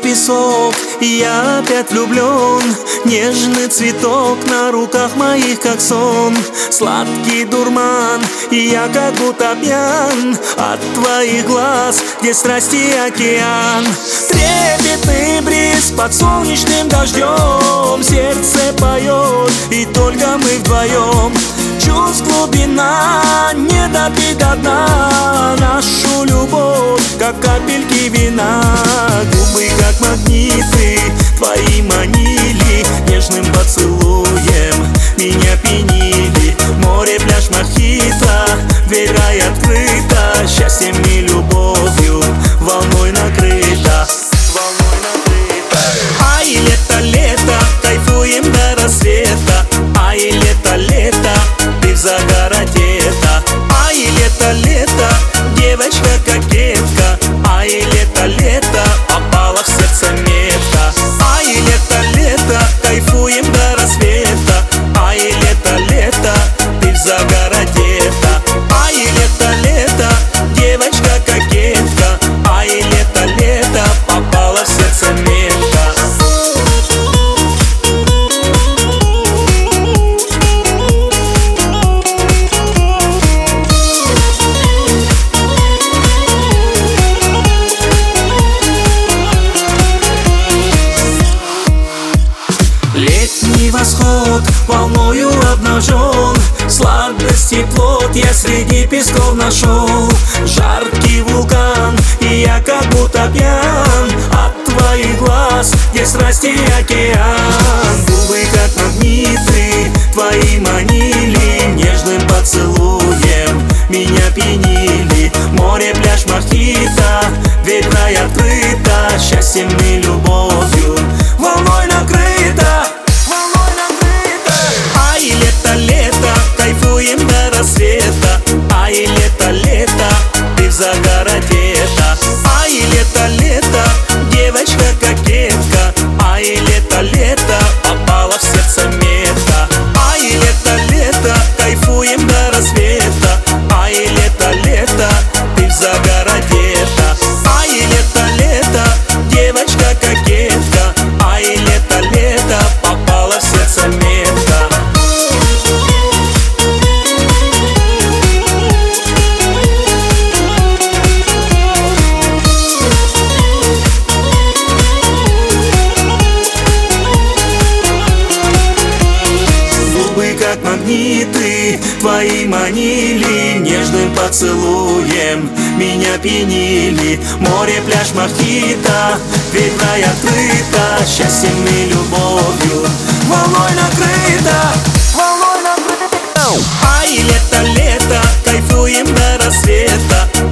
песок, и я опять влюблен. Нежный цветок на руках моих, как сон. Сладкий дурман, и я как будто пьян от твоих глаз, где страсти океан. Трепетный бриз под солнечным дождем, сердце поет, и только мы вдвоем. Чувств глубина, не допить до дна нашу любовь, как капельки вина. Губы как магниты твои манили, нежным поцелуем меня пьянили. Море, пляж, мохито, дверь рай открыта, счастьем и любовью волной накрыта. Ай, лето, лето, кайфуем до рассвета. Ай, лето, лето, ты в загороде. Ай, лето, лето, девочка-кокетка. Ай, лето, лето, попала в сердце метка. Ай, лето, лето, кайфуем до рассвета. Ай, лето, лето, ты в загороде. Ай, лето, лето, девочка-кокетка. Ай, лето, лето, попала в сердце метка. Летний восход волною обнажен, сладость и плод я среди песков нашел. Жаркий вулкан, и я как будто пьян от твоих глаз, где страсти океан. Губы как магниты твои манили, нежным поцелуем меня пьянили. Море, пляж, мохито, дверь рай открыта, счастьем и любовью волной накрыта. Ай, лето, лето, кайфуем до рассвета. Ай, лето, лето, ты в загороде. Ай, лето, лето, девочка-кокетка. Ай, лето, лето, попала в сердце метка. Ай, лето, лето, кайфуем до рассвета. Ай, лето, лето, ты в загороде. Ай, лето, лето, девочка-кокетка. Ай, лето, лето, попала в сердце метка. Как магниты твои манили, нежным поцелуем меня пьянили. Море, пляж, мохито, дверь в рай открыта, счастьем и любовью волной накрыта. Ай, лето, лето, кайфуем до рассвета.